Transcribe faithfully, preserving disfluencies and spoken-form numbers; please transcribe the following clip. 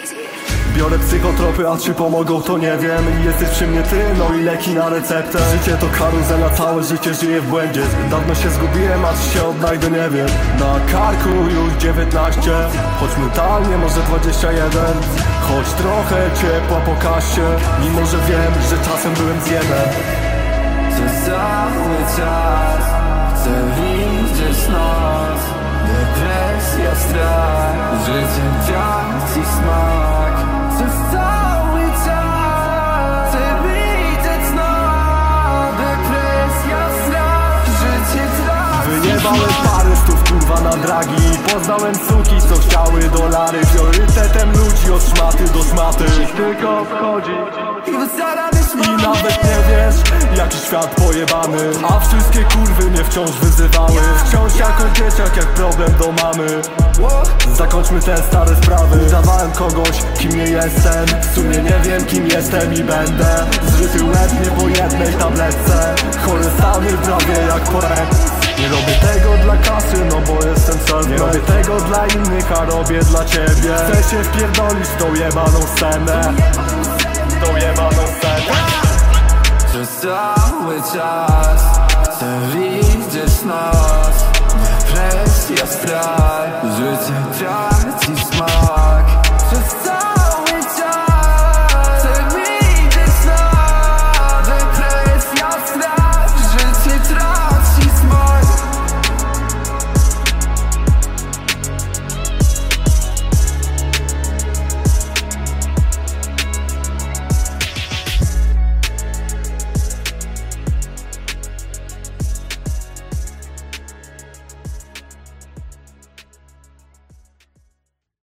Biorę psychotropy, a czy pomogą to nie wiem. Jesteś przy mnie ty, no i leki na receptę. Życie to karuzela, całe życie żyję w błędzie. Dawno się zgubiłem, a czy się odnajdę nie wiem. Na karku już dziewiętnaście, choć mentalnie może dwadzieścia jeden. Choć trochę ciepła po kasie, mimo że wiem, że czasem byłem zjebem. Przez cały czas chcę widzieć nas. Depresja, strach, życie traci smak. Przez cały czas chcę widzieć nas. Depresja, strach, życie traci smak. Wyjebałem parę stów kurwa na dragi. Poznałem suki co chciały dolary. Priorytetem ludzi od szmaty do szmaty ich tylko wchodzi. I nawet nie wiesz, jaki świat pojebany. A wszystkie kurwy mnie wciąż wyzywały. Wciąż jako dzieciak, jak problem do mamy. Zakończmy te stare sprawy. Udawałem kogoś, kim nie jestem. W sumie nie wiem, kim jestem i będę. Zryty łeb nie po jednej tabletce. Chore stany prawie jak porek. Nie robię tego dla kasy, no bo jestem self-made. Nie robię tego dla innych, a robię dla ciebie. Chcę się wpierdolić w tą jebaną scenę. Tą jebaną scenę. Przez cały czas chcę widzieć nas. Depresja, strach, życie traci smak. Przez